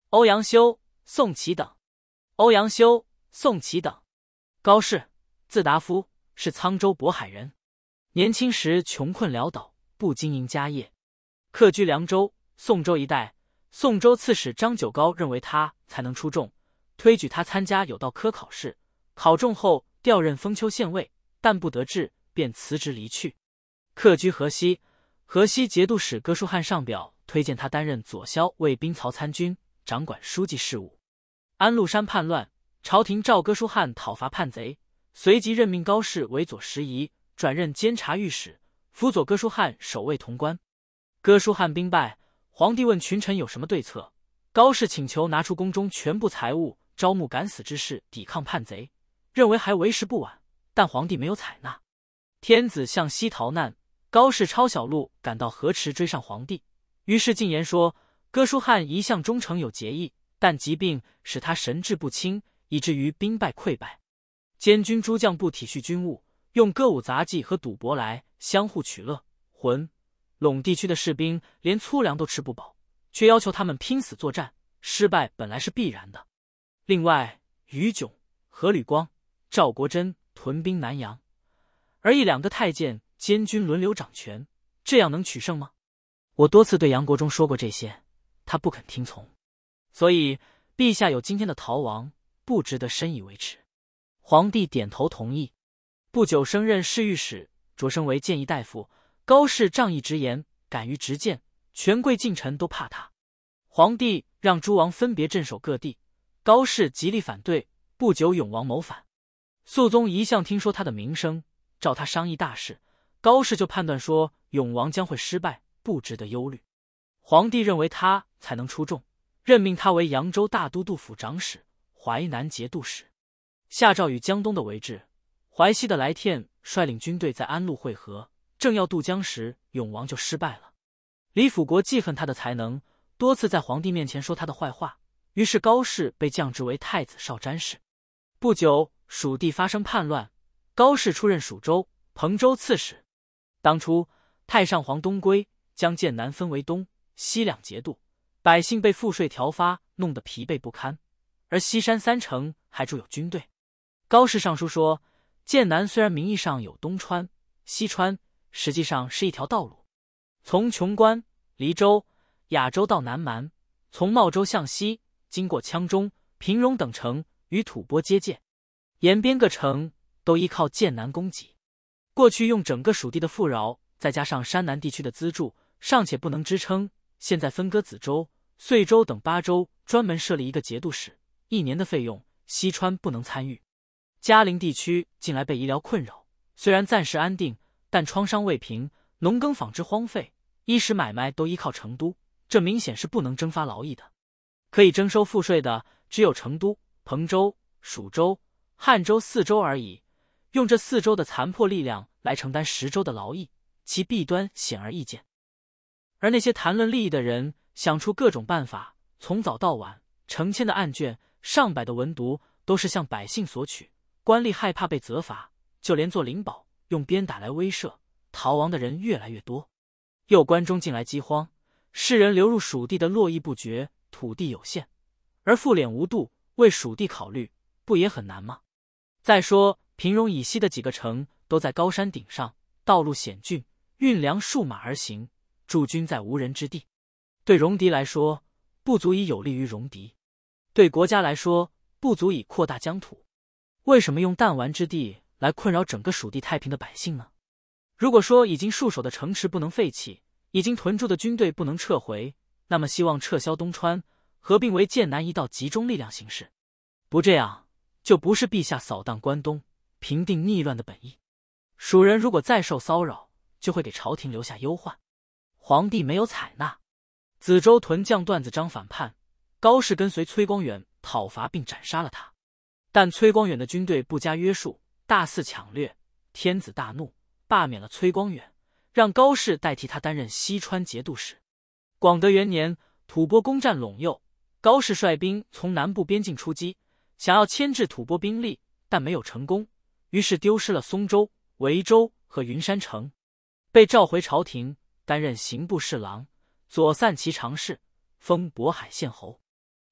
欧阳修、宋祁等。欧阳修、宋祁等。高适，字达夫，是沧州渤海人。年轻时穷困潦倒，不经营家业，客居凉州、宋州一带。宋州刺史张九皋认为他才能出众，推举他参加有道科考试，考中后调任封丘县尉，但不得志，便辞职离去。客居河西，河西节度使哥舒翰上表推荐他担任左骁卫兵曹参军，掌管书记事务。安禄山叛乱，朝廷召哥舒翰讨伐叛贼，随即任命高适为左拾遗，转任监察御史，辅佐哥舒翰守卫潼关。哥舒翰兵败，皇帝问群臣有什么对策，高适请求拿出宫中全部财物，招募敢死之士抵抗叛贼，认为还为时不晚，但皇帝没有采纳。天子向西逃难，高适抄小路赶到河池追上皇帝，于是进言说哥舒翰一向忠诚有节义，但疾病使他神志不清，以至于兵败溃败。监军诸将不体恤军务，用歌舞杂技和赌博来相互取乐。陇地区的士兵连粗粮都吃不饱，却要求他们拼死作战，失败本来是必然的。另外，于炯、何履光、赵国珍屯兵南阳，而一两个太监监军轮流掌权，这样能取胜吗？我多次对杨国忠说过这些，他不肯听从，所以陛下有今天的逃亡，不值得深以为耻。皇帝点头同意。不久升任侍御史，擢升为谏议大夫。高适仗义直言，敢于直谏，权贵近臣都怕他。皇帝让诸王分别镇守各地，高适极力反对。不久永王谋反，肃宗一向听说他的名声，召他商议大事。高适就判断说永王将会失败，不值得忧虑。皇帝认为他才能出众，任命他为扬州大都督府长史、淮南节度使。下诏与江东的为治，淮西的来天率领军队在安陆会合，正要渡江时，永王就失败了。李辅国记恨他的才能，多次在皇帝面前说他的坏话，于是高适被降职为太子少詹事。不久，蜀地发生叛乱，高适出任蜀州、彭州刺史。当初太上皇东归，将剑南分为东西两节度，百姓被赋税调发，弄得疲惫不堪，而西山3城还驻有军队。高适上书说，剑南虽然名义上有东川、西川，实际上是一条道路，从琼关、黎州、雅州到南蛮，从茂州向西，经过羌中、平戎等城，与吐蕃接界，沿边各城都依靠剑南供给。过去用整个蜀地的富饶，再加上山南地区的资助，尚且不能支撑，现在分割梓州、遂州等8州，专门设立一个节度使，1年的费用，西川不能参与。嘉陵地区近来被医疗困扰，虽然暂时安定，但创伤未平，农耕纺织荒废，衣食买卖都依靠成都，这明显是不能征发劳役的。可以征收赋税的只有成都、彭州、蜀州、汉州4州而已，用这4州的残破力量来承担10州的劳役，其弊端显而易见。而那些谈论利益的人想出各种办法，从早到晚，成千的案卷、上百的文牍，都是向百姓索取。官吏害怕被责罚，就连做灵宝，用鞭打来威慑，逃亡的人越来越多。又关中近来饥荒，世人流入蜀地的络绎不绝，土地有限，而赋敛无度，为蜀地考虑，不也很难吗？再说平戎以西的几个城都在高山顶上，道路险峻，运粮数马而行，驻军在无人之地，对戎狄来说不足以有利于戎狄，对国家来说不足以扩大疆土。为什么用弹丸之地来困扰整个蜀地太平的百姓呢？如果说已经戍守的城池不能废弃，已经屯驻的军队不能撤回，那么希望撤销东川，合并为剑南一道集中力量行事。不这样，就不是陛下扫荡关东、平定逆乱的本意。蜀人如果再受骚扰，就会给朝廷留下忧患。皇帝没有采纳。梓州屯将段子章反叛，高适跟随崔光远讨伐并斩杀了他。但崔光远的军队不加约束，大肆抢掠，天子大怒，罢免了崔光远，让高适代替他担任西川节度使。广德元年，吐蕃攻占陇右，高适率兵从南部边境出击，想要牵制吐蕃兵力，但没有成功，于是丢失了松州、维州和云山城，被召回朝廷，担任刑部侍郎，左散骑常侍，封渤海县侯。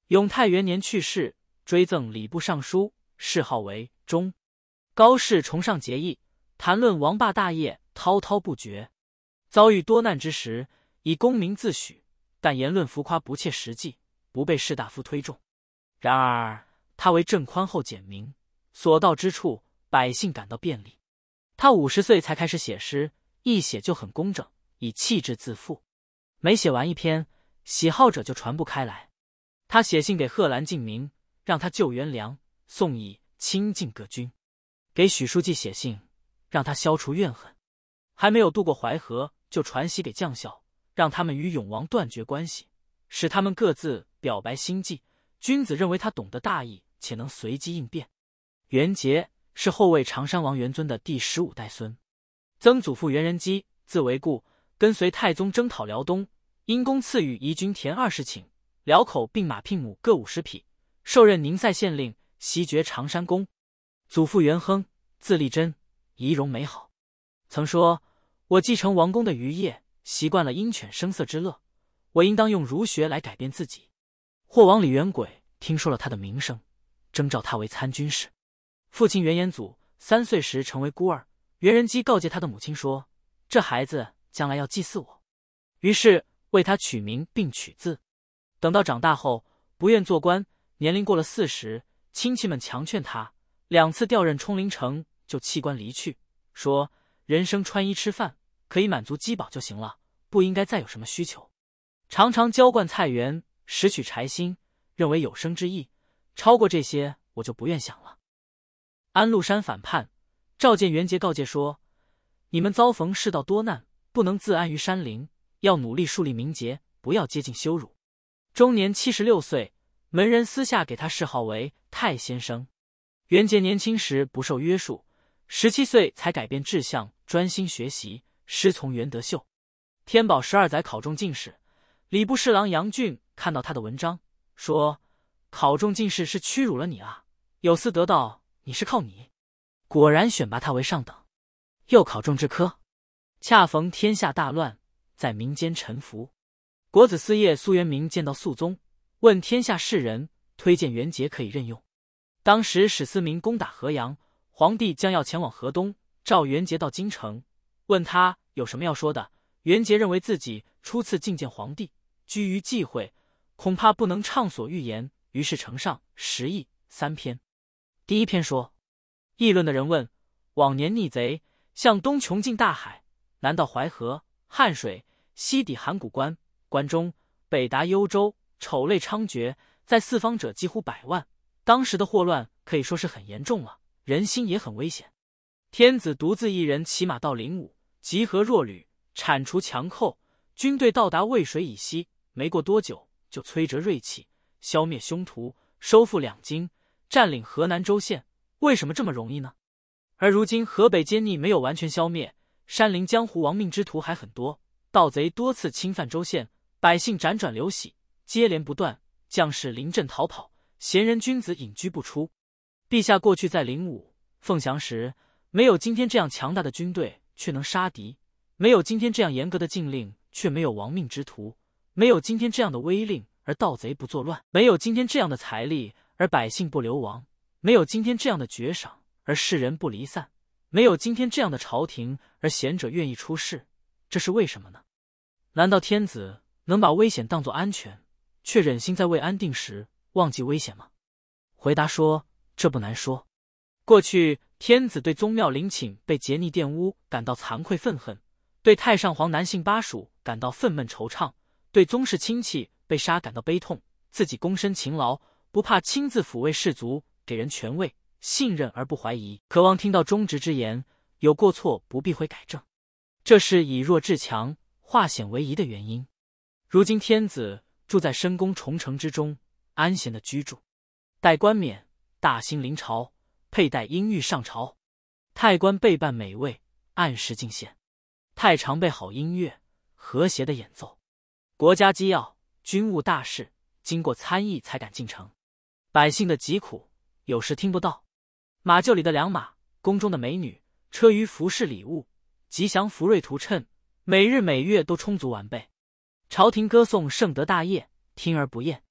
永泰元年去世，追赠礼部尚书，谥号为忠。高适崇尚节义，谈论王霸大业滔滔不绝。遭遇多难之时，以功名自诩，但言论浮夸不切实际，不被士大夫推重。然而他为政宽厚简明，所到之处，百姓感到便利。他50岁才开始写诗，一写就很工整，以气质自负。每写完一篇，喜好者就传不开来。他写信给贺兰敬明，让他救元良，宋以清净各军；给许书记写信，让他消除怨恨。还没有渡过淮河，就传檄给将校，让他们与永王断绝关系，使他们各自表白心迹。君子认为他懂得大义，且能随机应变。元节是后魏常山王元尊的第15代孙，曾祖父元仁基，字惟固，跟随太宗征讨辽东，因公赐予宜君田20顷，辽口并马聘母各50匹，受任宁塞县令，袭爵常山公。祖父元亨，字立真，仪容美好，曾说：我继承王公的余业，习惯了鹰犬声色之乐，我应当用儒学来改变自己。霍王李元轨听说了他的名声，征召他为参军事。父亲元延祖3岁时成为孤儿，元仁基告诫他的母亲说：这孩子将来要祭祀我，于是为他取名并取字。等到长大后不愿做官，年龄过了40，亲戚们强劝他，2次调任冲陵城，就弃官离去，说人生穿衣吃饭可以满足饥饱就行了，不应该再有什么需求。常常浇灌菜园，拾取柴薪，认为有生之意，超过这些我就不愿想了。安禄山反叛，召见元节告诫说：你们遭逢世道多难，不能自安于山林，要努力树立名节，不要接近羞辱。终年76岁，门人私下给他谥号为太先生。元节年轻时不受约束，17岁才改变志向，专心学习，师从袁德秀。天宝12载考中进士，礼部侍郎杨俊看到他的文章，说：考中进士是屈辱了你啊，有司得道，你是靠你。果然选拔他为上等。又考中制科，恰逢天下大乱，在民间沉浮。国子司业苏元明见到肃宗，问天下士人，推荐元节可以任用。当时史思明攻打河阳，皇帝将要前往河东，召元节到京城，问他有什么要说的。元节认为自己初次觐见皇帝，居于忌讳，恐怕不能畅所欲言，于是呈上10议3篇。第一篇说：议论的人问，往年逆贼向东穷尽大海，南到淮河、汉水，西抵函谷关、关中，北达幽州，丑类猖獗，在四方者几乎100万。当时的祸乱可以说是很严重了，人心也很危险。天子独自一人骑马到灵武，集合弱旅，铲除强寇，军队到达渭水以西，没过多久就摧折锐气，消灭凶徒，收复两京，占领河南州县。为什么这么容易呢？而如今河北奸逆没有完全消灭，山林江湖亡命之徒还很多，盗贼多次侵犯州县，百姓辗转流徙，接连不断，将士临阵逃跑，贤人君子隐居不出。陛下过去在灵武、凤翔时，没有今天这样强大的军队，却能杀敌；没有今天这样严格的禁令，却没有亡命之徒；没有今天这样的威令，而盗贼不作乱；没有今天这样的财力，而百姓不流亡；没有今天这样的爵赏，而世人不离散；没有今天这样的朝廷，而贤者愿意出仕。这是为什么呢？难道天子能把危险当作安全，却忍心在未安定时忘记危险吗？回答说，这不难说。过去天子对宗庙陵寝被劫逆玷污感到惭愧愤恨，对太上皇男性巴蜀感到愤懑惆怅，对宗室亲戚被杀感到悲痛，自己躬身勤劳，不怕亲自抚慰士卒，给人权位，信任而不怀疑，渴望听到忠直之言，有过错不避讳改正。这是以弱制强，化险为夷的原因。如今天子住在深宫重城之中，安闲的居住，待冠冕，大兴临朝，佩戴音玉上朝。太官备办美味，按时进献。太常备好音乐，和谐的演奏。国家机要、军务大事，经过参议才敢进城。百姓的疾苦，有时听不到。马厩里的良马，宫中的美女，车舆服饰礼物，吉祥福瑞图谶，每日每月都充足完备。朝廷歌颂圣德大业，听而不厌。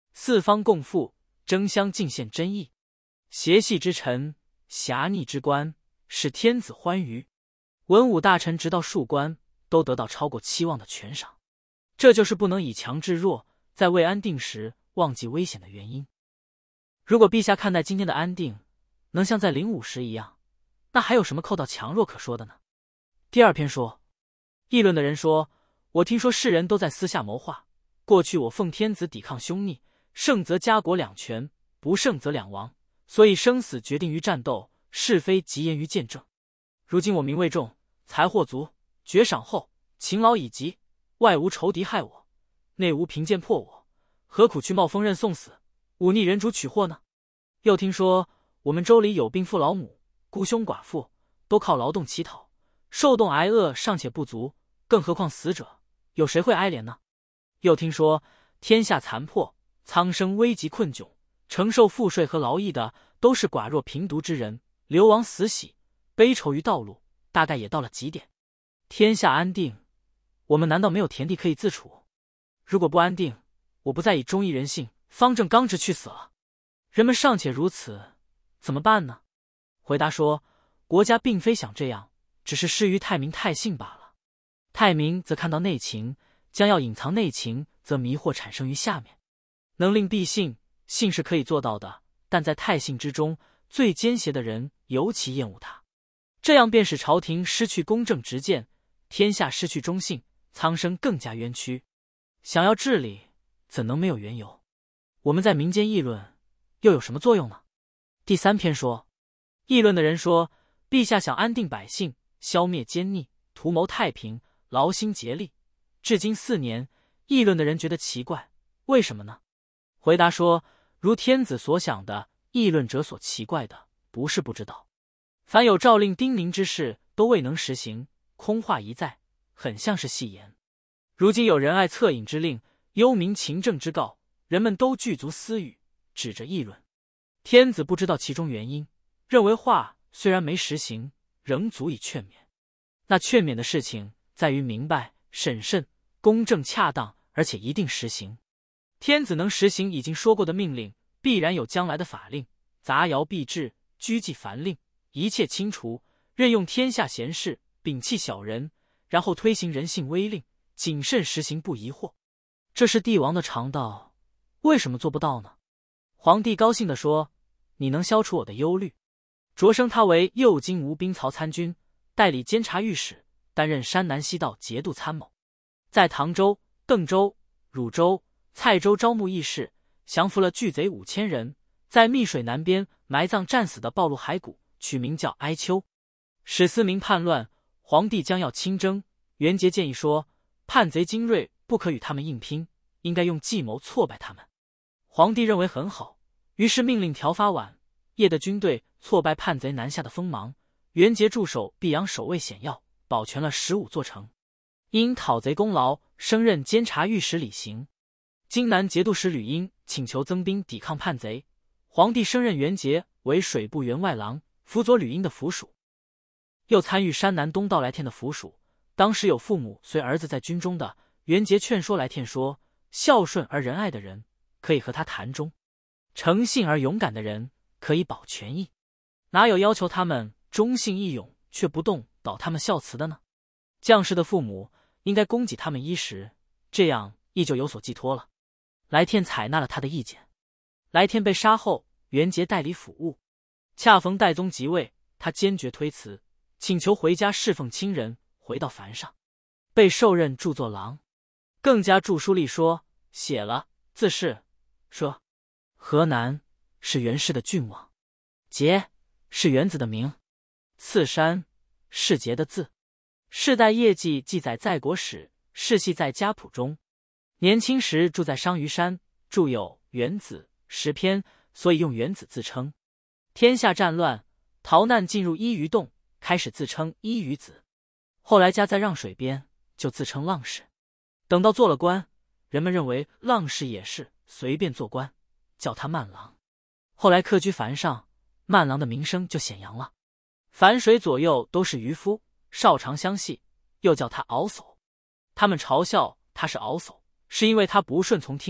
四方共赴，争相尽献真意。邪系之臣，侠逆之官，使天子欢愉。文武大臣直到庶官，都得到超过期望的权赏。这就是不能以强制弱，在未安定时忘记危险的原因。如果陛下看待今天的安定，能像在05时一样，那还有什么扣到强弱可说的呢？第二篇说，议论的人说，我听说世人都在私下谋划，过去我奉天子抵抗凶逆，胜则家国两全，不胜则两亡，所以生死决定于战斗，是非极言于见证。如今我名位重，财货足，爵赏厚，勤劳已极，外无仇敌害我，内无贫贱迫我，何苦去冒风刃送死，忤逆人主取祸呢？又听说我们州里有病父老母，孤兄寡妇，都靠劳动乞讨，受冻挨饿尚且不足，更何况死者，有谁会哀怜呢？又听说天下残破，苍生危急困窘，承受赋税和劳役的都是寡弱贫毒之人，流亡死喜，悲愁于道路，大概也到了极点。天下安定，我们难道没有田地可以自处？如果不安定，我不再以忠义人性、方正刚直去死了，人们尚且如此，怎么办呢？回答说，国家并非想这样，只是失于太明太信罢了。太明则看到内情，将要隐藏内情，则迷惑产生于下面。能令必信，信是可以做到的，但在太信之中，最奸邪的人尤其厌恶他。这样便使朝廷失去公正直谏，天下失去忠信，苍生更加冤屈。想要治理，怎能没有缘由？我们在民间议论，又有什么作用呢？第三篇说，议论的人说，陛下想安定百姓，消灭奸逆，图谋太平，劳心竭力，至今4年。议论的人觉得奇怪，为什么呢？回答说，如天子所想的，议论者所奇怪的，不是不知道。凡有诏令叮咛之事，都未能实行，空话一再，很像是戏言。如今有仁爱恻隐之令，忧民勤政之告，人们都具足私语，指着议论。天子不知道其中原因，认为话虽然没实行，仍足以劝勉。那劝勉的事情在于明白、审慎、公正、恰当，而且一定实行。天子能实行已经说过的命令，必然有将来的法令，杂谣必至，拘纪繁令，一切清除，任用天下贤士，摒弃小人，然后推行人性威令，谨慎实行，不疑惑。这是帝王的常道，为什么做不到呢？皇帝高兴地说，你能消除我的忧虑。擢升他为右京吴兵曹参军，代理监察御史，担任山南西道节度参谋。在唐州、邓州、汝州、蔡州招募义士，降服了巨贼5000人，在密水南边埋葬战死的暴露骸骨，取名叫哀丘。史思明叛乱，皇帝将要亲征，元节建议说，叛贼精锐，不可与他们硬拼，应该用计谋挫败他们。皇帝认为很好，于是命令调发晚夜的军队挫败叛贼南下的锋芒。元节驻守碧阳守卫险要，保全了15座城。因讨贼功劳，升任监察御史李行。荆南节度使吕英请求增兵抵抗叛贼，皇帝升任元节为水部员外郎，辅佐吕英的府属，又参与山南东道来天的府属。当时有父母随儿子在军中的，元节劝说来天说，孝顺而仁爱的人可以和他谈忠，诚信而勇敢的人可以保权益，哪有要求他们忠信义勇却不动导他们孝慈的呢？将士的父母应该供给他们衣食，这样义就有所寄托了。来天采纳了他的意见。来天被杀后，元节代理府务，恰逢代宗即位，他坚决推辞，请求回家侍奉亲人，回到藩上，被授任著作郎，更加著书立说，写了自是，说河南是元氏的郡王，节是元子的名，次山是节的字，世代业绩记载在国史，世系在家谱中。年轻时住在商于山，著有《元子》10篇，所以用元子自称。天下战乱，逃难进入伊鱼洞，开始自称伊鱼子，后来家在让水边，就自称浪士。等到做了官，人们认为浪士也是随便做官，叫他慢郎。后来客居樊上，慢郎的名声就显扬了。樊水左右都是渔夫，少长相系，又叫他敖叟。他们嘲笑他是敖叟，是因为他不顺从听命，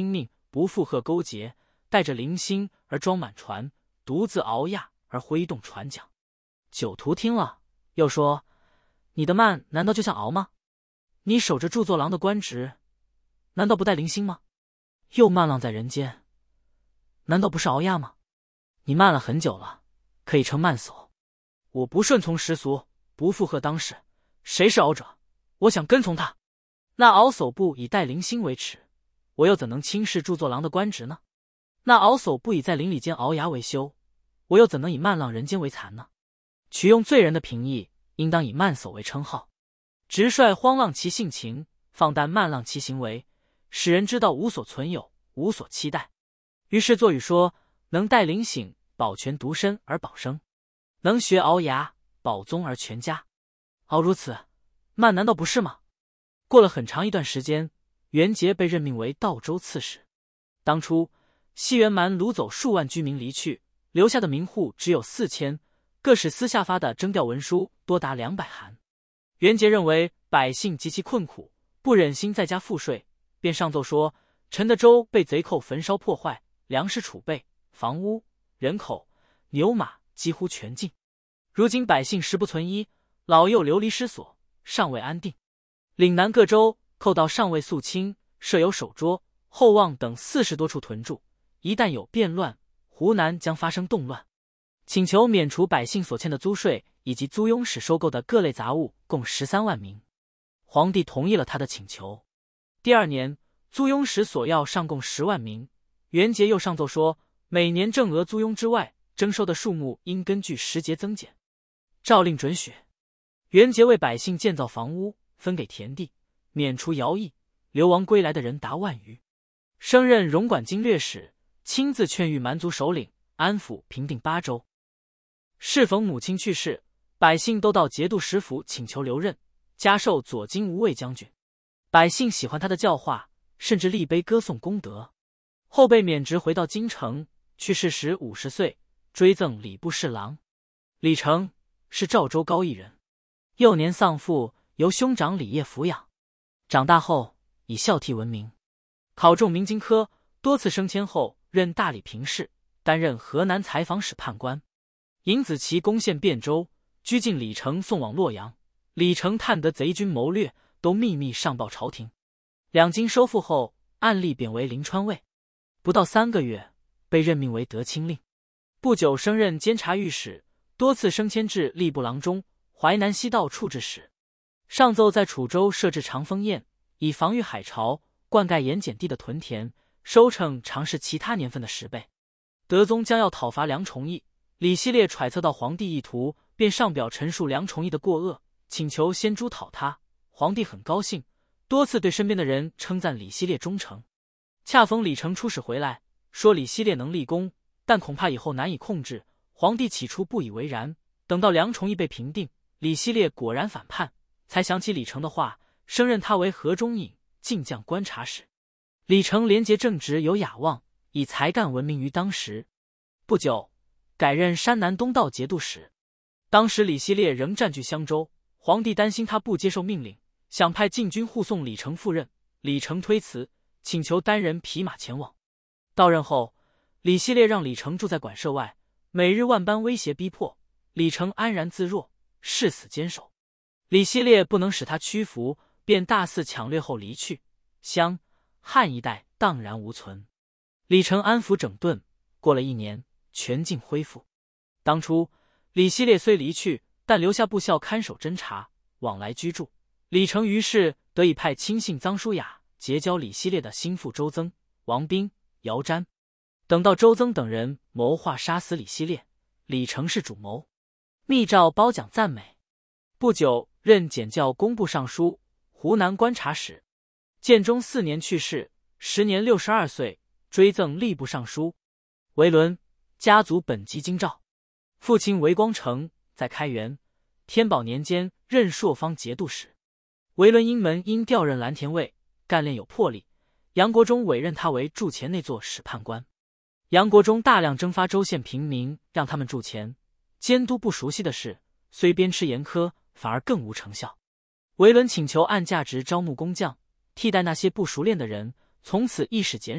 不附和勾结，带着零星而装满船，独自熬亚而挥动船桨。酒徒听了，又说：“你的慢难道就像敖吗？你守着著作郎的官职，难道不带零星吗？又慢浪在人间，难道不是熬亚吗？你慢了很久了，可以称慢叟。我不顺从时俗，不附和当世，谁是敖者？我想跟从他。那敖叟不以带零星为耻，我又怎能轻视著作郎的官职呢？那敖叟不以在邻里间熬牙为羞，我又怎能以慢浪人间为惭呢？取用罪人的评议，应当以慢叟为称号。直率荒浪其性情，放淡慢浪其行为，使人知道无所存有，无所期待。于是作语说：能带灵醒，保全独身而保生；能学熬牙，保宗而全家。敖如此，慢难道不是吗？过了很长一段时间，元节被任命为道州刺史。当初西元蛮掳走数万居民离去，留下的民户只有4000，各使司下发的征调文书多达200函。元节认为百姓极其困苦，不忍心再加赋税，便上奏说：臣的州被贼寇焚烧破坏，粮食储备、房屋、人口、牛马几乎全尽。如今百姓食不存衣，老幼流离失所，尚未安定。岭南各州寇盗尚未肃清，设有守拙、后望等40多处屯驻，一旦有变乱，湖南将发生动乱。请求免除百姓所欠的租税以及租庸使收购的各类杂物，共13万名。皇帝同意了他的请求。第二年，租庸使所要上贡10万名。元节又上奏说，每年正额租庸之外，征收的数目应根据时节增减。诏令准许。元节为百姓建造房屋，分给田地，免除徭役，流亡归来的人达万余。升任荣管经略使，亲自劝谕蛮族首领，安抚平定8州。适逢母亲去世，百姓都到节度使府请求留任，加授左京无畏将军。百姓喜欢他的教化，甚至立碑歌颂功德。后被免职回到京城，去世时50岁，追赠礼部侍郎。李成是赵州高邑人，幼年丧父，由兄长李业抚养。长大后以孝悌闻名，考中明经科，多次升迁后任大理评事，担任河南采访使判官。尹子奇攻陷汴州，拘禁李成送往洛阳。李成探得贼军谋略，都秘密上报朝廷。两京收复后，按例贬为临川尉，不到3个月，被任命为德清令。不久升任监察御史，多次升迁至吏部郎中、淮南西道处置使。上奏在楚州设置长风堰，以防御海潮，灌溉盐碱地的屯田，收成常是其他年份的10倍。德宗将要讨伐梁崇义，李希烈揣测到皇帝意图，便上表陈述梁崇义的过恶，请求先诛讨他。皇帝很高兴，多次对身边的人称赞李希烈忠诚。恰逢李成出使回来，说李希烈能立功，但恐怕以后难以控制。皇帝起初不以为然，等到梁崇义被平定，李希烈果然反叛，才想起李成的话，升任他为河中尹、进将观察使。李成廉洁正直，有雅望，以才干闻名于当时。不久，改任山南东道节度使。当时李希烈仍占据襄州，皇帝担心他不接受命令，想派禁军护送李成赴任。李成推辞，请求单人匹马前往。到任后，李希烈让李成住在馆舍外，每日万般威胁逼迫，李成安然自若，誓死坚守。李希烈不能使他屈服，便大肆抢掠后离去，襄、汉一带荡然无存。李成安抚整顿，过了1年，全境恢复。当初李希烈虽离去，但留下部校看守侦察，往来居住。李成于是得以派亲信臧叔雅结交李希烈的心腹周增、王彬、姚瞻。等到周增等人谋划杀死李希烈，李成是主谋，密诏褒奖赞美。不久任检校工部尚书、湖南观察使。建中4年去世，时年62岁，追赠吏部尚书。维伦，家族本籍京兆，父亲韦光成在开元、天宝年间任朔方节度使。维伦因门因调任蓝田尉，干练有魄力，杨国忠委任他为驻前内作使判官。杨国忠大量征发州县平民，让他们驻前，监督不熟悉的事，虽鞭笞严苛，反而更无成效。维伦请求按价值招募工匠，替代那些不熟练的人，从此役使减少，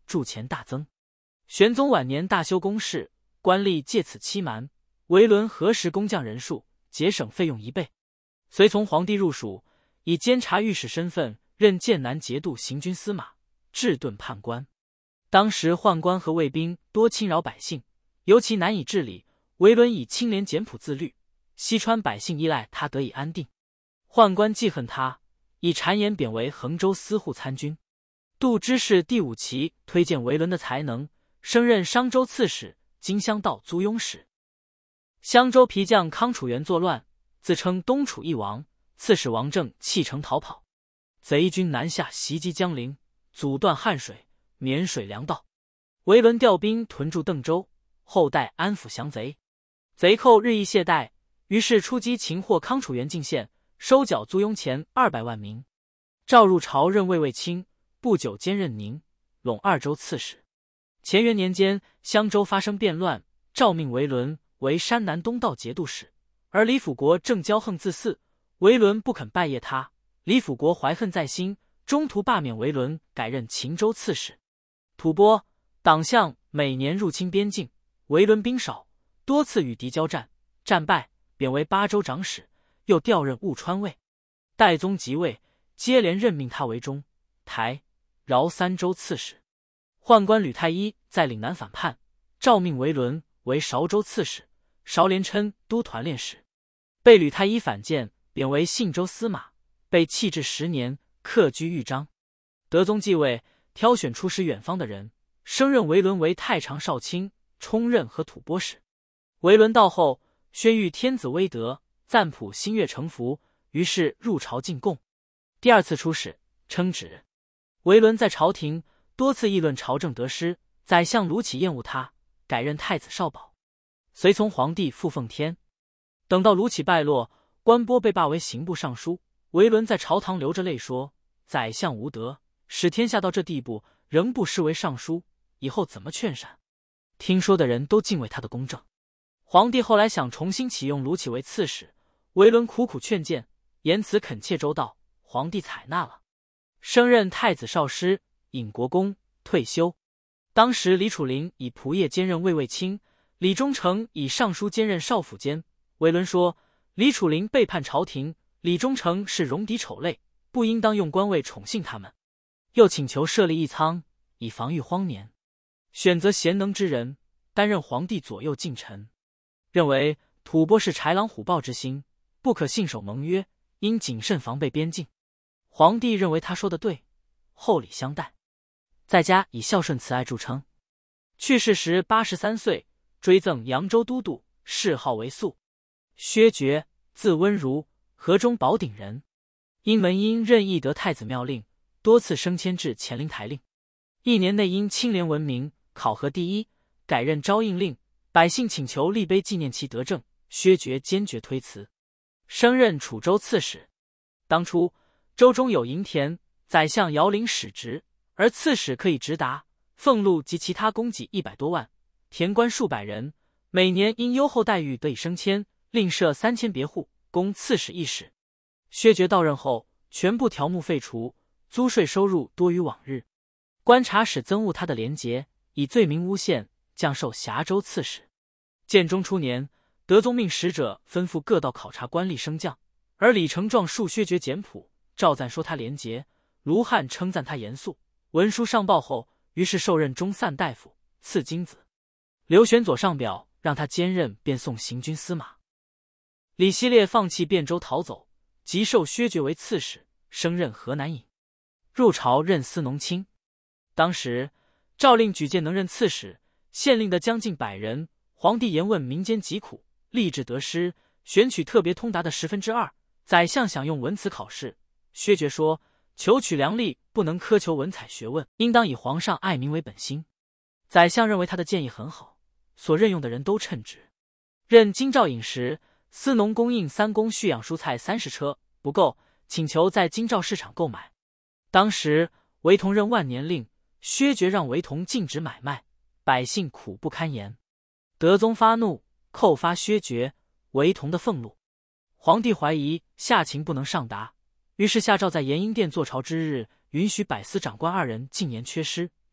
铸钱大增。玄宗晚年大修宫室，官吏借此欺瞒，维伦核实工匠人数，节省费用1倍。随从皇帝入蜀，以监察御史身份任剑南节度行军司马，治顿判官。当时宦官和卫兵多侵扰百姓，尤其难以治理。维伦以清廉简朴自律，西川百姓依赖他得以安定。宦官记恨他，以谗言贬为衡州司户参军。度支事第五奇推荐维伦的才能，升任商州刺史、金乡道租庸使。襄州皮将康楚元作乱，自称东楚义王，刺史王政弃城逃跑。贼军南下袭击江陵，阻断汉水、沔水粮道。维伦调兵屯驻邓州，后代安抚降贼。贼寇日益懈怠，于是出击擒获康楚元进献，收缴租庸钱200万名。赵入朝任卫尉卿，不久兼任宁、陇2州刺史。乾元年间，襄州发生变乱，诏命维伦为山南东道节度使，而李辅国正骄横自肆，维伦不肯拜谒他。李辅国怀恨在心，中途罢免维伦，改任秦州刺史。吐蕃党项每年入侵边境，维伦兵少，多次与敌交战，战败，贬为巴州长史，又调任务川尉。代宗即位，接连任命他为中、台、饶3州刺史。宦官吕太一在岭南反叛，诏命维伦为韶州刺史、韶连琛都团练使，被吕太一反间，贬为信州司马，被弃置10年，客居豫章。德宗继位，挑选出使远方的人，升任维伦为太常少卿、充任和吐蕃使。维伦到后，宣谕天子威德，赞普新月成福，于是入朝进贡。第2次出使，称旨。维伦在朝廷多次议论朝政得失，宰相卢杞厌恶他，改任太子少保，随从皇帝复奉天。等到卢杞败落，关波被罢为刑部尚书，维伦在朝堂流着泪说：“宰相无德，使天下到这地步，仍不视为尚书，以后怎么劝善？”听说的人都敬畏他的公正。皇帝后来想重新启用卢杞为刺史，维伦苦苦劝谏，言辞恳切周到，皇帝采纳了，升任太子少师、尹国公，退休。当时李楚林以仆射兼任卫尉卿，李忠诚以尚书兼任少府监。维伦说，李楚林背叛朝廷，李忠诚是戎狄丑类，不应当用官位宠幸他们。又请求设立一仓，以防御荒年，选择贤能之人，担任皇帝左右近臣。认为吐蕃是豺狼虎豹之心，不可信守盟约，应谨慎防备边境。皇帝认为他说的对，厚礼相待，在家以孝顺慈爱著称。去世时83岁，追赠扬州都督，谥号为肃。薛觉，字温如，河中保鼎人。因门因任义德太子妙令，多次升迁至乾陵台令。1年内因清廉闻名，考核第1，改任昭应令。百姓请求立碑纪念其德政，薛觉坚决推辞。升任楚州刺史。当初州中有营田，宰相遥领使职，而刺史可以直达，俸禄及其他供给100多万，田官数百人，每年因优厚待遇得以升迁，另设3000别户，供刺史一使。薛觉到任后，全部条目废除，租税收入多于往日。观察使憎恶他的廉洁，以罪名诬陷，降授峡州刺史。建中初年，德宗命使者吩咐各道考察官吏升降，而李成壮述薛觉简朴，赵赞说他廉洁，卢汉称赞他严肃。文书上报后，于是受任中散大夫，赐金子。刘玄佐上表让他兼任便送行军司马。李希烈放弃汴州逃走，即授薛觉为刺史，升任河南尹，入朝任司农卿。当时诏令举荐能任刺史，县令的将近100人。皇帝言问民间疾苦，吏治得失，选取特别通达的2/10。宰相想用文辞考试，薛觉说：求取良吏不能苛求文采学问，应当以皇上爱民为本心。宰相认为他的建议很好，所任用的人都称职。任京兆尹时，司农供应3公蓄养蔬菜30车，不够，请求在京兆市场购买。当时韦同任万年令，薛觉让韦同禁止买卖，百姓苦不堪言。德宗发怒，扣发薛觉、韦同的俸禄。皇帝怀疑下情不能上达，于是下诏在延英殿坐朝之日，允许百司长官2人进言缺失，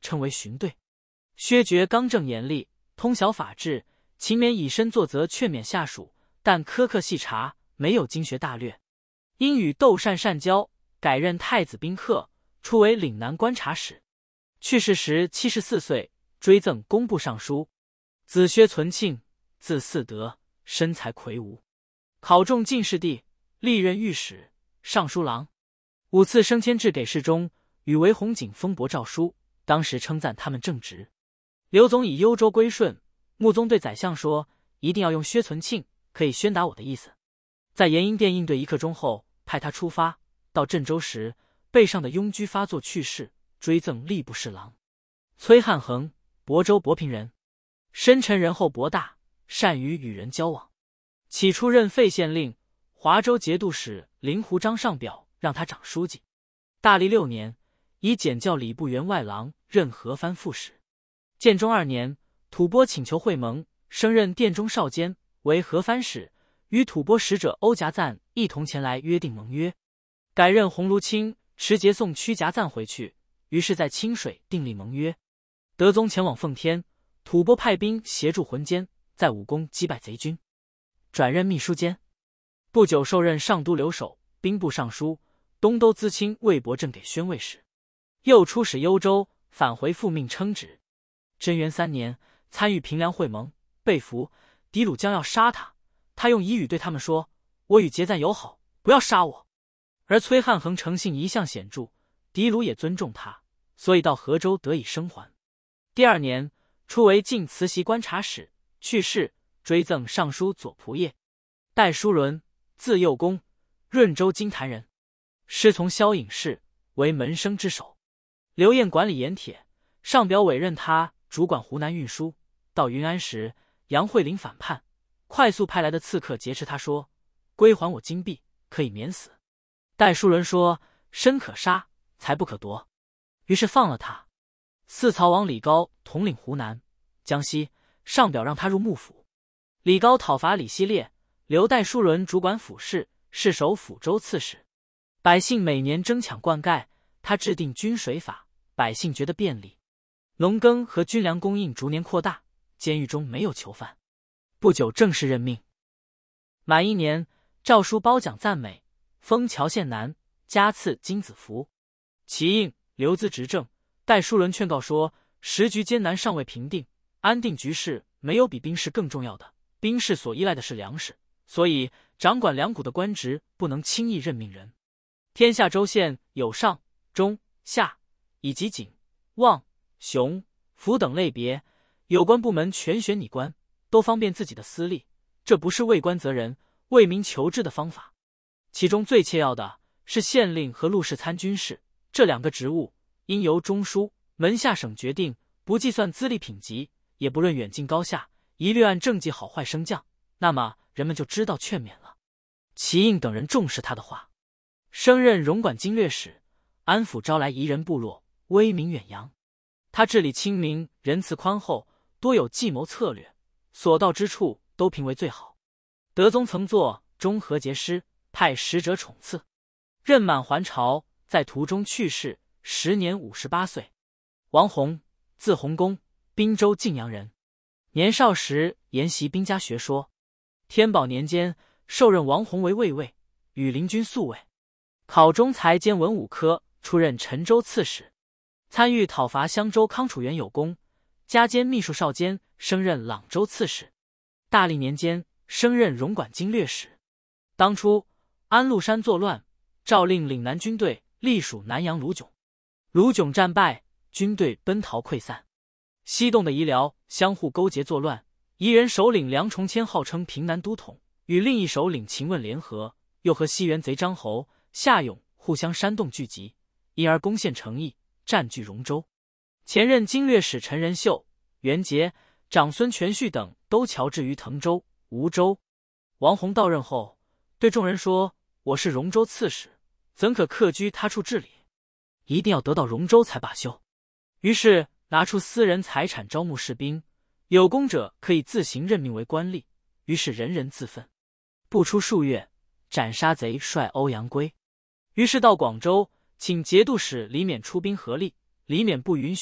称为巡队。薛觉刚正严厉，通晓法治，勤勉以身作则，劝勉下属，但苛刻细察，没有经学大略。因与窦善善交，改任太子宾客，初为岭南观察使。去世时74岁，追赠工部尚书。子薛存庆，字嗣德，身材魁梧，考中进士第，历任御史、尚书郎。5次升迁至给事中，与韦弘景封伯诏书，当时称赞他们正直。刘总以幽州归顺，穆宗对宰相说，一定要用薛存庆，可以宣达我的意思。在延英殿应对1刻钟后，派他出发，到郑州时，背上的痈疽发作去世，追赠吏部侍郎。崔汉衡，亳州亳平人，深沉仁厚博大，善于与人交往。起初任费县令，华州节度使临湖张上表让他掌书记。大历6年，以检校礼部员外郎，任河藩副使。建中2年，吐蕃请求会盟，升任殿中少监，为河藩使，与吐蕃使者欧夹赞一同前来约定盟约。改任鸿胪卿，持节送屈夹赞回去，于是在清水订立盟约。德宗前往奉天，吐蕃派兵协助浑奸，在武功击败贼军，转任秘书监。不久受任上都留守、兵部尚书、东都资卿魏博镇给宣慰使，又出使幽州，返回复命称职。贞元3年，参与平凉会盟，被俘，狄鲁将要杀他，他用彝语对他们说：“我与桀赞友好，不要杀我。”而崔汉衡诚信一向显著，狄鲁也尊重他，所以到河州得以生还。第2年，初为晋慈禧观察使，去世，追赠尚书左仆射。戴叔伦，字幼公，润州金坛人，师从萧颖士，为门生之首。刘晏管理盐铁，上表委任他主管湖南运输。到云安时，杨惠龄反叛，快速派来的刺客劫持他，说：“归还我金币，可以免死。”戴叔伦说：“身可杀，财不可夺。”于是放了他。四曹王李高统领湖南、江西，上表让他入幕府。李高讨伐李希烈，留戴叔伦主管府事，是守抚州刺史。百姓每年争抢灌溉，他制定均水法，百姓觉得便利。农耕和军粮供应逐年扩大，监狱中没有囚犯。不久正式任命。满1年，诏书褒奖赞美，封谯县男，加赐金子服。其应留资执政。戴叔伦劝告说，时局艰难，尚未平定，安定局势没有比兵士更重要的，兵士所依赖的是粮食，所以掌管粮谷的官职不能轻易任命人。天下州县有上、中、下，以及景、望、雄、府等类别，有关部门全选拟官，都方便自己的私利，这不是为官责人、为民求治的方法。其中最切要的是县令和录事参军事，这2个职务应由中书、门下省决定，不计算资历品级，也不论远近高下，一律按政绩好坏升降，那么人们就知道劝勉了。齐应等人重视他的话，升任荣管经略使，安抚招来夷人部落，威名远扬。他治理清明，仁慈宽厚，多有计谋策略，所到之处都评为最好。德宗曾作中和节诗，派使者宠赐。任满还朝，在途中去世，时年58岁。王弘，字弘公，滨州晋阳人。年少时研习兵家学说。天宝年间，授任王弘为卫尉，与邻军宿卫。考中才兼文武科，出任陈州刺史。参与讨伐襄州康楚元有功，加兼秘书少监，升任朗州刺史。大历年间，升任荣管经略使。当初安禄山作乱，诏令岭南军队隶属南阳卢迥。卢迥战败，军队奔逃溃散。西洞的夷僚相互勾结作乱，夷人首领梁崇谦号称平南都统，与另一首领秦问联合，又和西原贼张侯、夏勇互相煽动聚集，因而攻陷成邑，占据荣州。前任经略使陈仁秀、袁杰、长孙全绪等都侨置于滕州、梧州。王弘到任后，对众人说：“我是荣州刺史，怎可客居他处治理？一定要得到荣州才罢休。”于是拿出私人财产招募士兵，有功者可以自行任命为官吏，于是人人自奋。不出数月，斩杀贼帅欧阳圭。于是到广州，请节度使李勉出兵合力，李勉不允许，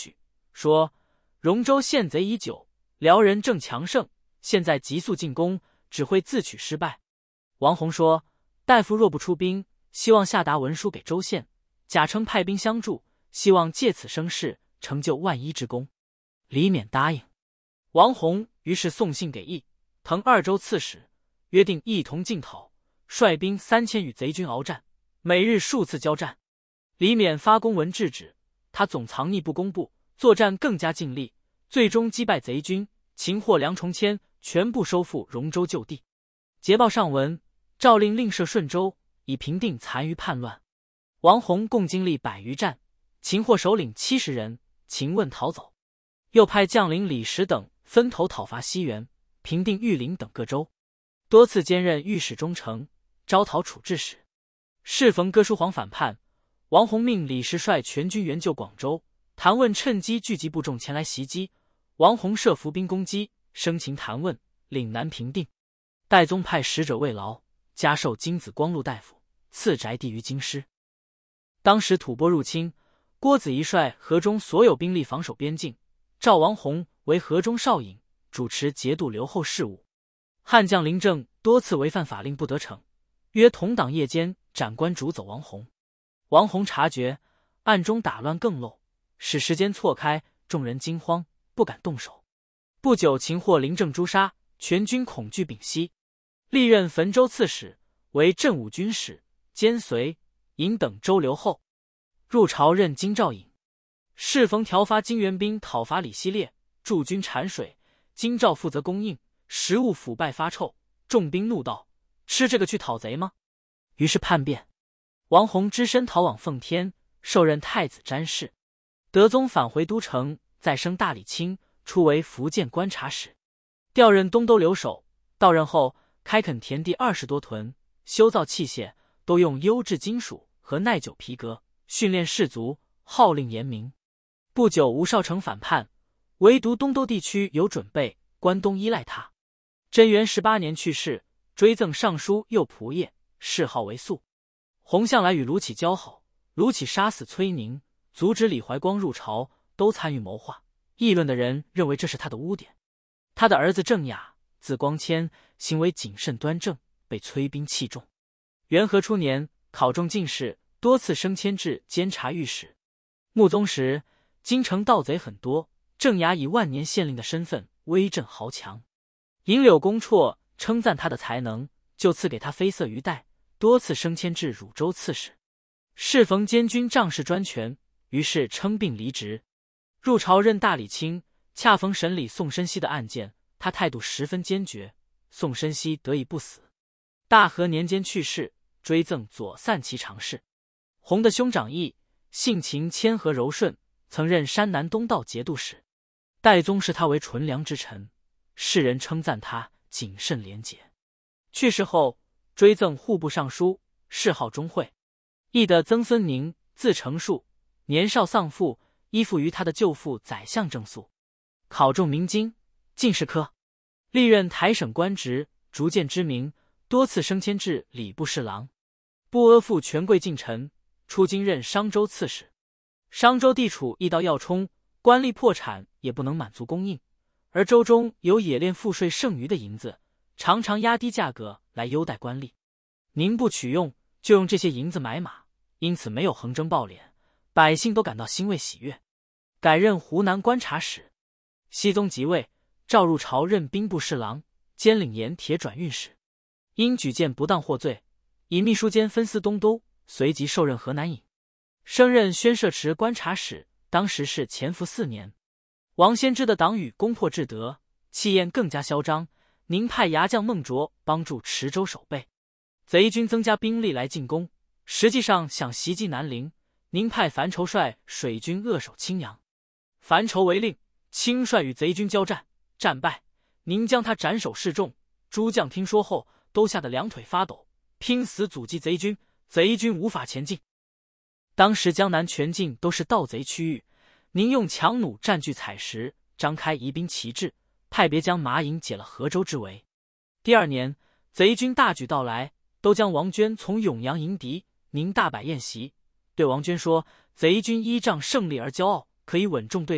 说：“荣州陷贼已久，辽人正强盛，现在急速进攻，只会自取失败。”王弘说：“大夫若不出兵，希望下达文书给州县，假称派兵相助，希望借此生事，成就万一之功。”李勉答应。王弘于是送信给义、滕二州刺史，约定一同进讨，率兵3000与贼军鏖战，每日数次交战。李勉发公文制止，他总藏匿不公布，作战更加尽力，最终击败贼军，擒获梁崇谦，全部收复荣州旧地。捷报上文，诏令另设顺州，以平定残余叛乱。王弘共经历100余战，擒获首领70人，擒问逃走。又派将领李石等分头讨伐西原，平定玉林等各州，多次兼任御史中丞、招讨处置使。适逢哥舒黄反叛，王弘命李石率全军援救广州，谭问趁机聚集部众前来袭击，王弘设伏兵攻击，生擒谭问，岭南平定。戴宗派使者慰劳，加授金子光禄大夫，赐宅地于京师。当时吐蕃入侵，郭子仪率河中所有兵力防守边境，赵王弘为河中少尹，主持节度留后事务。汉将林正多次违反法令不得逞，约同党夜间斩官逐走王弘。王弘察觉，暗中打乱更漏，使时间错开，众人惊慌，不敢动手。不久擒获林正诛杀，全军恐惧屏息。历任汾州刺史，为镇武军使，兼随、尹等州留后。入朝任京兆尹。适逢调发金元兵讨伐李希烈，驻军产水，京兆负责供应，食物腐败发臭，众兵怒道：“吃这个去讨贼吗？”于是叛变。王弘只身逃往奉天，受任太子詹事。德宗返回都城，再升大理卿，出为福建观察使，调任东都留守。到任后，开垦田地20多屯，修造器械，都用优质金属和耐久皮革，训练士卒，号令严明。不久，吴少成反叛，唯独东都地区有准备，关东依赖他。贞元18年去世，追赠尚书右仆射，谥号为肃。洪向来与卢杞交好，卢杞杀死崔宁，阻止李怀光入朝，都参与谋划。议论的人认为这是他的污点。他的儿子郑雅，字光谦，行为谨慎端正，被崔彬器重。元和初年，考中进士，多次升迁至监察御史。穆宗时，京城盗贼很多，郑雅以万年县令的身份威震豪强。银柳公绰称赞他的才能，就赐给他绯色鱼带，多次升迁至汝州刺史。适逢监军仗势专权，于是称病离职。入朝任大理卿，恰逢审理宋申锡的案件，他态度十分坚决，宋申锡得以不死。大和年间去世，追赠左散骑常侍。洪的兄长义，性情谦和柔顺，曾任山南东道节度使。代宗视他为纯良之臣，世人称赞他谨慎廉洁。去世后，追赠户部尚书，谥号钟会。义的曾孙宁，字成树，年少丧父，依附于他的舅父宰相郑肃。考中明经，进士科，历任台省官职，逐渐知名，多次升迁至礼部侍郎。不阿附权贵近臣，出京任商州刺史。商州地处驿道要冲，官吏破产也不能满足供应，而州中有冶炼赋税剩余的银子，常常压低价格来优待官吏。您不取用，就用这些银子买马，因此没有横征暴敛，百姓都感到欣慰喜悦。改任湖南观察使。熹宗即位，召入朝任兵部侍郎，兼领盐铁转运使。因举荐不当获罪，以秘书监分司东都，随即受任河南尹。升任宣社池观察使，当时是潜伏4年。王先知的党羽攻破至德，气焰更加嚣张。宁派牙将孟卓帮助池州守备，贼军增加兵力来进攻，实际上想袭击南陵。宁派樊稠率水军扼守青阳，樊稠为令，轻率与贼军交战，战败。宁将他斩首示众，诸将听说后，都吓得两腿发抖，拼死阻击贼军，贼军无法前进。当时江南全境都是盗贼区域，宁用强弩占据采石，张开疑兵旗帜，派别将马营解了河州之围。第2年，贼军大举到来，都将王娟从永阳迎敌。宁大摆宴席，对王娟说：“贼军依仗胜利而骄傲，可以稳重对待，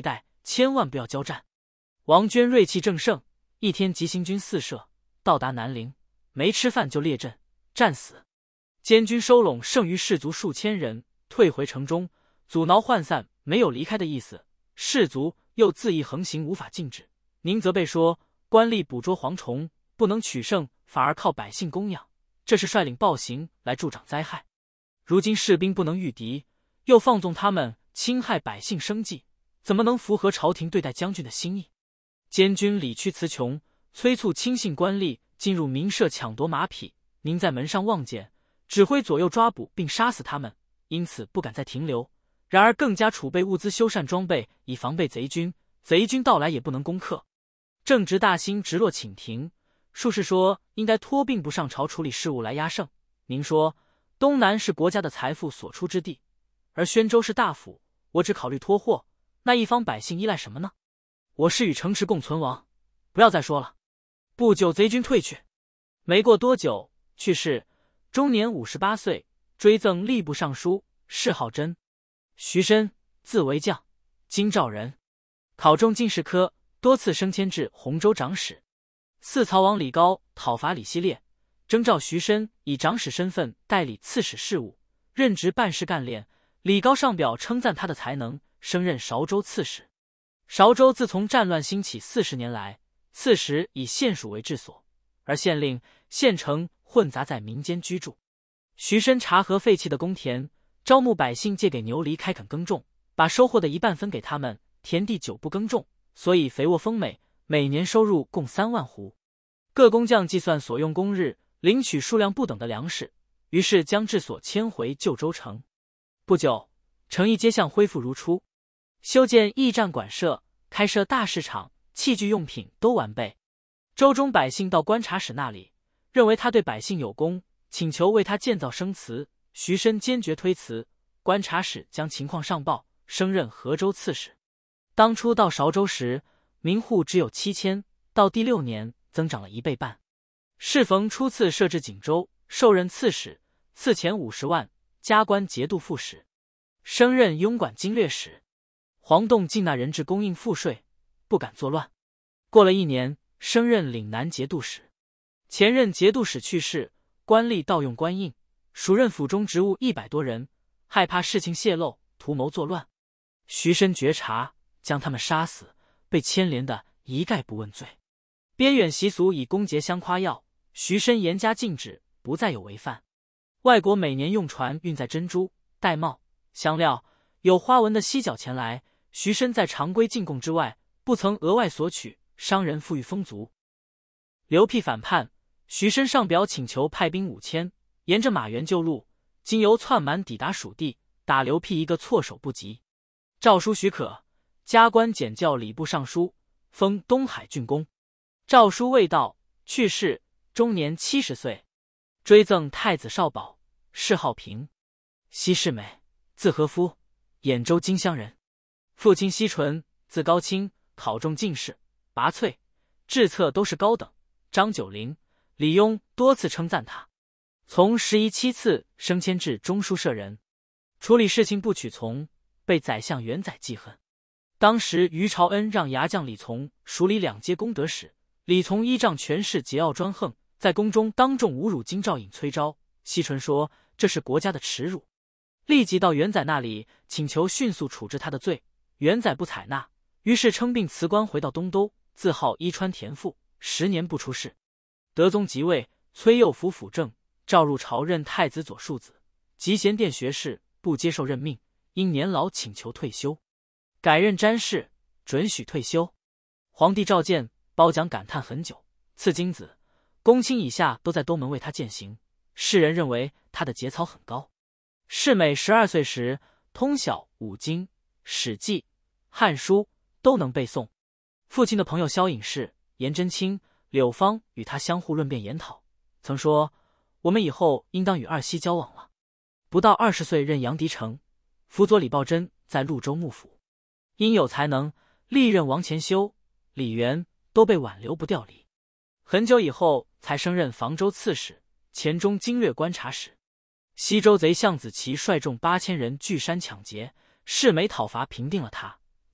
千万不要交战。王娟锐气正盛，一天急行军4射，到达南陵，没吃饭就列阵，战死。监军收拢剩余士卒数千人，退回城中，阻挠涣散，没有离开的意思。士卒又恣意横行，无法禁止。宁责备说，官吏捕捉蝗虫，不能取胜，反而靠百姓供养，这是率领暴行来助长灾害。如今士兵不能御敌，又放纵他们侵害百姓生计，怎么能符合朝廷对待将军的心意？监军理屈词穷，催促亲信官吏进入民舍抢夺马匹。您在门上望见，指挥左右抓捕并杀死他们，因此不敢再停留。然而更加储备物资，修缮装备，以防备贼军。贼军到来也不能攻克。正值大兴直落请停，术士说应该托并部上朝处理事务来压胜。您说东南是国家的财富所出之地，而宣州是大府，我只考虑托货，那一方百姓依赖什么呢？我是与城池共存亡，不要再说了。不久贼军退去，没过多久去世，终年58岁，追赠吏部尚书，谥号真。徐申，字为将，京兆人，考中进士科，多次升迁至洪州长史。四曹王李高讨伐李希烈，征召徐申以长史身份代理刺史事务，任职办事干练。李高上表称赞他的才能，升任韶州刺史。韶州自从战乱兴起40年来，刺史以县属为治所，而县令、县城混杂在民间居住。徐申查核废弃的公田，招募百姓借给牛犁开垦耕种，把收获的一半分给他们，田地久不耕种，所以肥沃丰美，每年收入共3万斛。各工匠计算所用工日，领取数量不等的粮食，于是将治所迁回旧州城。不久，城邑街巷恢复如初，修建驿站馆舍，开设大市场，器具用品都完备。州中百姓到观察使那里，认为他对百姓有功，请求为他建造生祠。徐申坚决推辞，观察使将情况上报，升任河州刺史。当初到韶州时，民户只有7000，到第6年增长了1倍半。适逢初次设置锦州，受任刺史，赐钱50万，加官节度副使，升任庸管经略使。黄洞尽纳人质供应赋税，不敢作乱。过了1年，升任岭南节度使。前任节度使去世，官吏盗用官印，署任府中职务100多人，害怕事情泄露，图谋作乱。徐申觉察，将他们杀死，被牵连的一概不问罪。边远习俗以公节相夸耀，徐申严加禁止，不再有违犯。外国每年用船运载珍珠、玳瑁、香料、有花纹的犀角前来，徐申在常规进贡之外，不曾额外索取，商人富裕丰足。刘辟反叛，徐申上表请求派兵5000，沿着马原旧路，经由窜蛮抵达蜀地，打刘辟一个措手不及。诏书许可，加官检校礼部尚书，封东海郡公。诏书未到，去世，终年70岁。追赠太子少保，谥号平。奚世美，字和夫，兖州金乡人。父亲奚纯，字高卿，考中进士，拔萃，治策都是高等。张九龄、李邕多次称赞他。从11、7次升迁至中书舍人，处理事情不取从，被宰相元载记恨。当时于朝恩让牙将李从署理2阶功德使，李从依仗权势桀骜专横，在宫中当众侮辱京兆尹崔昭。奚纯说这是国家的耻辱，立即到元载那里请求迅速处置他的罪。元载不采纳，于是称病辞官，回到东都，自号伊川田父，10年不出仕。德宗即位，崔佑辅辅政，召入朝任太子左庶子，及咸殿学士，不接受任命，因年老请求退休，改任詹事，准许退休。皇帝召见，褒奖感叹很久，赐金子，公卿以下都在东门为他饯行。世人认为他的节操很高。世美12岁时，通晓5经、史记、汉书都能背诵。父亲的朋友萧颖士、颜真卿、柳芳与他相互论辩研讨，曾说我们以后应当与二西交往了。不到20岁任杨迪城，辅佐李抱真在潞州幕府。因有才能，历任王钱修、李元都被挽留不调离，很久以后才升任房州刺史、黔中经略观察使。西周贼项子奇率众8000人据山抢劫，世美讨伐平定了他，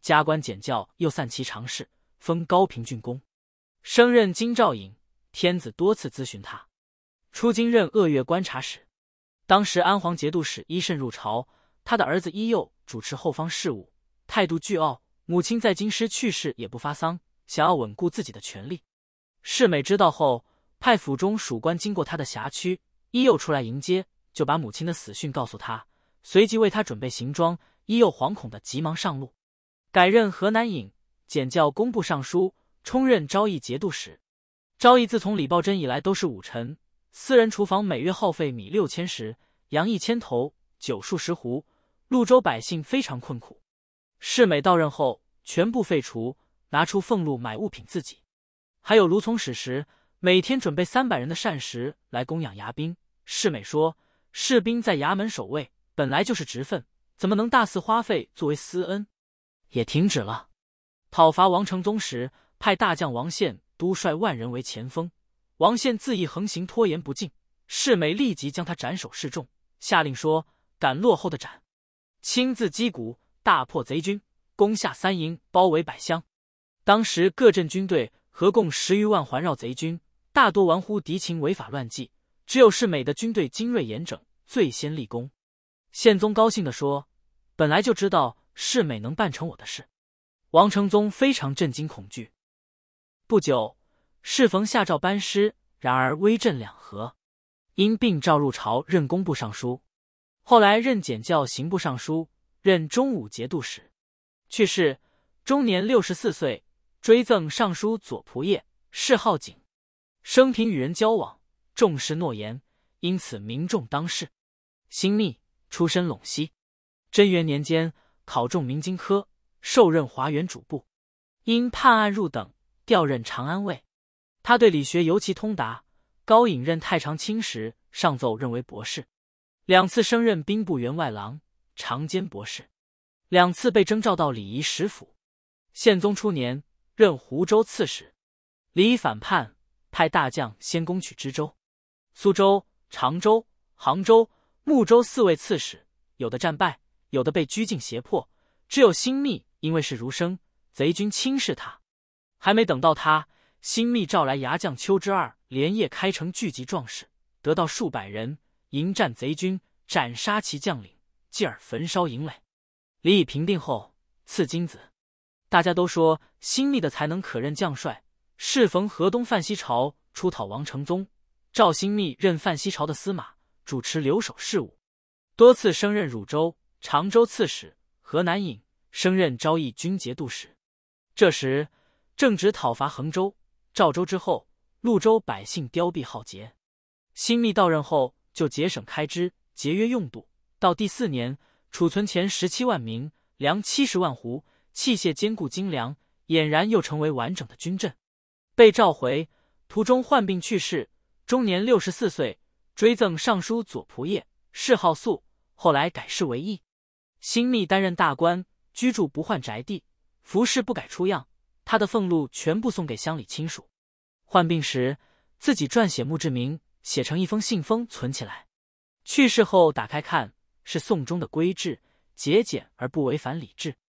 加官减校，又散骑常侍，封高平郡公，升任京兆尹。天子多次咨询他，出京任鄂越观察使。当时安皇节度使伊慎入朝，他的儿子伊幼主持后方事务，态度倨傲。母亲在京师去世也不发丧，想要稳固自己的权力。世美知道后，派府中属官经过他的辖区，伊幼出来迎接，就把母亲的死讯告诉他，随即为他准备行装。伊幼惶恐的急忙上路，改任河南尹，检校工部尚书，充任昭义节度使。昭义自从李抱真以来都是武臣，私人厨房每月耗费米6000石，羊1000头，酒数10壶，潞州百姓非常困苦。世美到任后，全部废除，拿出俸禄买物品自己。还有卢从史时，每天准备300人的膳食来供养衙兵。世美说，士兵在衙门守卫本来就是职分，怎么能大肆花费作为私恩？也停止了。讨伐王承宗时，派大将王献督率10000人为前锋，王献恣意横行，拖延不进，世美立即将他斩首示众，下令说，敢落后的斩，亲自击鼓大破贼军，攻下3营，包围百乡。当时各镇军队合共10余万环绕贼军，大多玩忽敌情，违法乱纪，只有世美的军队精锐严整，最先立功。宪宗高兴地说，本来就知道世美能办成我的事。王承宗非常震惊恐惧。不久，适逢下诏班师，然而威震两河，因病召入朝任工部尚书，后来任检校刑部尚书，任中武节度使。去世，终年64岁，追赠尚书左仆射，谥号景。生平与人交往，重视诺言，因此名重当世。辛密出身陇西，贞元年间考中明经科，受任华原主簿，因判案入等，调任长安尉。他对理学尤其通达，高隐任太常卿时，上奏认为博士，2次升任兵部员外郎，常兼博士，2次被征召到礼仪使府。宪宗初年，任湖州刺史。李乙反叛，派大将先攻取知州、苏州、常州、杭州、睦州4位刺史，有的战败，有的被拘禁胁迫，只有辛密因为是儒生，贼军轻视他。还没等到他，辛密召来牙将邱之二，连夜开城聚集壮士，得到数百人，迎战贼军，斩杀其将领，继而焚烧营垒。李乙平定后，赐金子。大家都说辛密的才能可任将帅。适逢河东范西朝出讨王承宗，赵辛密任范西朝的司马，主持留守事务，多次升任汝州、常州刺史、河南尹，升任昭义军节度使。这时正值讨伐衡州、赵州之后，潞州百姓凋敝浩劫。辛密到任后，就节省开支，节约用度。到第4年，储存钱17万名，粮70万斛，器械坚固精良，俨然又成为完整的军阵。被召回，途中患病去世，终年64岁，追赠尚书左仆射，谥号肃，后来改谥为义。辛密担任大官，居住不换宅地，服饰不改出样，他的俸禄全部送给乡里亲属。患病时，自己撰写墓志铭，写成一封信封存起来。去世后打开看，是宋中的规制，节俭而不违反礼制。